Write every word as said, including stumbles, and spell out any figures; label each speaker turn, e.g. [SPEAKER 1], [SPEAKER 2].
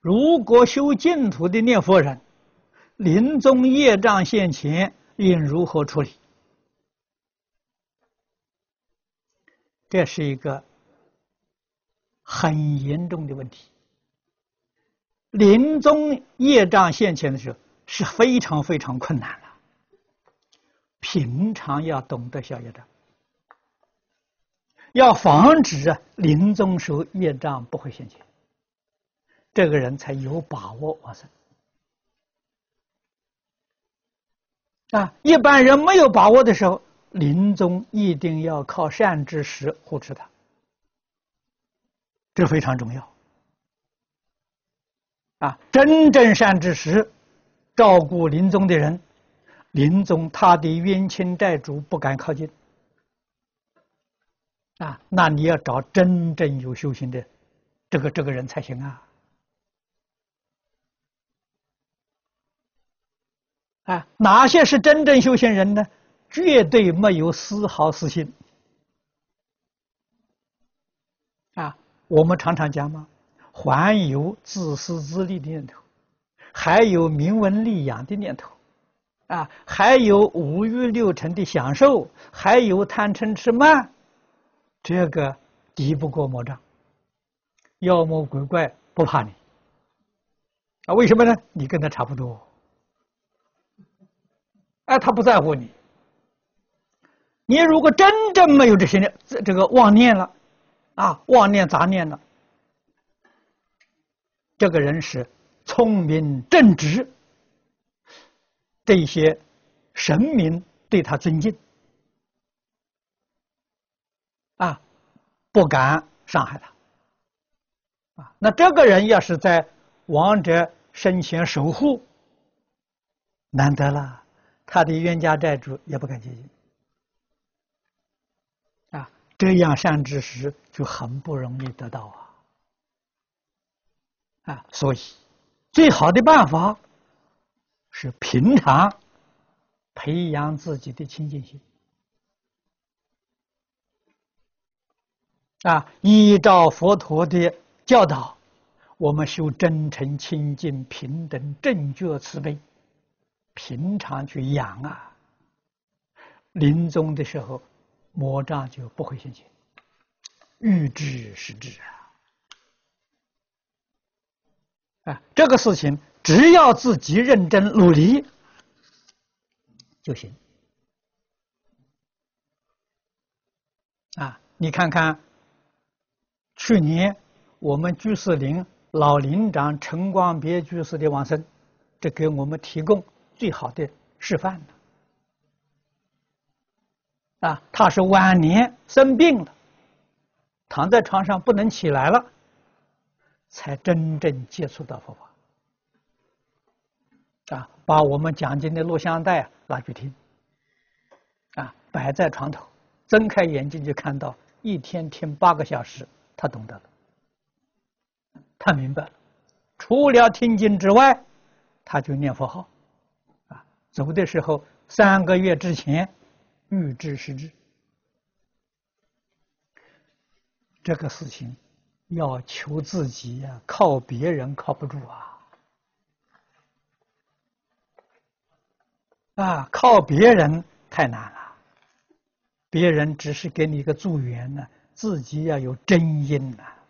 [SPEAKER 1] 如果修净土的念佛人，临终业障现前，应如何处理？这是一个很严重的问题。临终业障现前的时候，是非常非常困难的。平常要懂得消业障，要防止啊临终时候业障不会现前，这个人才有把握往生。啊，一般人没有把握的时候，临终一定要靠善知识护持他，这非常重要。啊，真正善知识照顾临终的人，临终他的冤亲债主不敢靠近。啊，那你要找真正有修行的这个这个人才行啊！啊，哪些是真正修行人呢？绝对没有丝毫私心。啊，我们常常讲嘛，还有自私自利的念头，还有名闻利养的念头，啊，还有五欲六尘的享受，还有贪嗔痴慢，这个敌不过魔障，妖魔鬼怪不怕你。啊，为什么呢？你跟他差不多。哎，他不在乎你。你如果真正没有这些念，这个妄念了，啊，妄念杂念了，这个人是聪明正直，这些神明对他尊敬，啊，不敢伤害他，啊，那这个人要是在亡者生前守护，难得了，他的冤家债主也不敢接近。啊，这样善知识就很不容易得到啊！啊，所以最好的办法是平常培养自己的清净心，啊，依照佛陀的教导，我们修真诚、清净、平等、正觉、慈悲，平常去养啊，临终的时候魔障就不会现前，欲知时至啊！啊，这个事情只要自己认真努力就行。啊，你看看，去年我们居士林老林长陈光别居士的往生，这给我们提供最好的示范了。啊，他是晚年生病了，躺在床上不能起来了，才真正接触到佛法。啊，把我们讲经的录像带拿去听，啊，摆在床头，睁开眼睛就看到，一天听八个小时，他懂得了，他明白了。除了听经之外，他就念佛号。啊，走的时候三个月之前。欲知时至，这个事情要求自己呀、啊，靠别人靠不住啊！啊，靠别人太难了，别人只是给你一个助缘呢，自己要有真因呐、啊。